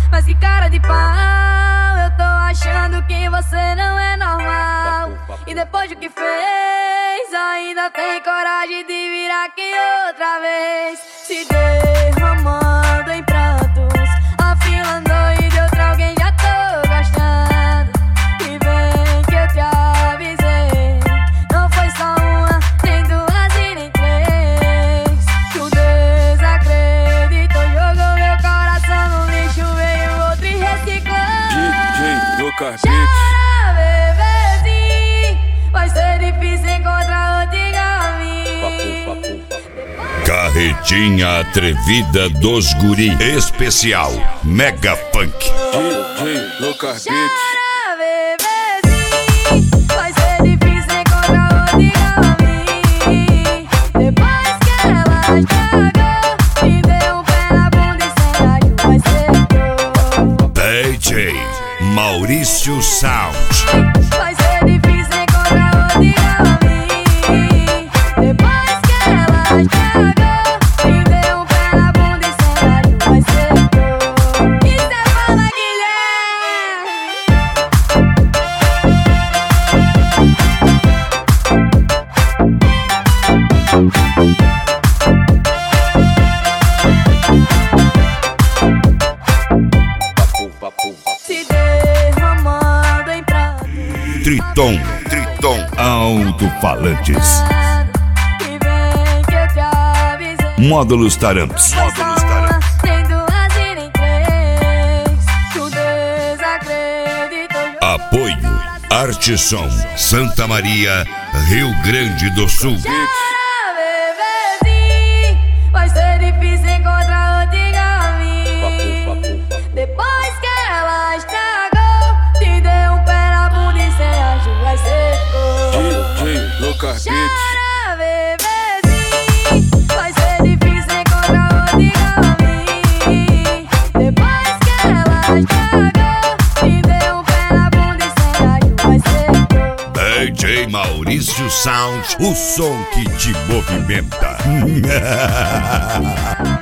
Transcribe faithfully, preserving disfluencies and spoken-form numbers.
Mas que cara de pau, eu tô achando que você não é normal. E depois do que fez, ainda tem coragem de vir aqui outra vez. Se derramando em prantos, afilando e de outra alguém já tô gostando. E vem que eu te avisei, não foi só uma, nem duas e nem três. Tu desacreditou, jogou meu coração no lixo, veio outro e reciclou. D J Lucas Chora, bebezinho, vai ser difícil encontrar outro igual a mim. Carretinha atrevida dos guri. Especial Mega Funk. D J Lucas Chora, bebezinho, vai ser difícil encontrar outro igual a mim. Depois que ela estragou, me deu um pé na bunda e sem rádio vai ser D J Maurício Sound. Vai ser difícil encontrar outro igual a mim. Depois que ela estragou, me deu um pé na bunda e sem rádio vai ser Isso é fala, se derramando em pranto. Triton, Triton Alto-Falantes. E vem que eu te avisei. Módulos Taramps. Módulos Taramps. Nem duas e nem três. Tu desacreditou. Apoio Artesom Santa Maria, Rio Grande do Sul. Chora, bebezinho, vai ser difícil encontrar outro igual a mim. Depois que ela estragou, te deu um pé na bunda e sem acho vai ser D J Lucas Chora, bebezinho, vai ser difícil encontrar outro igual a mim. Depois que ela estragou, te deu um pé na bunda e sem acho vai ser D J Maurício Sound, o som que te movimenta.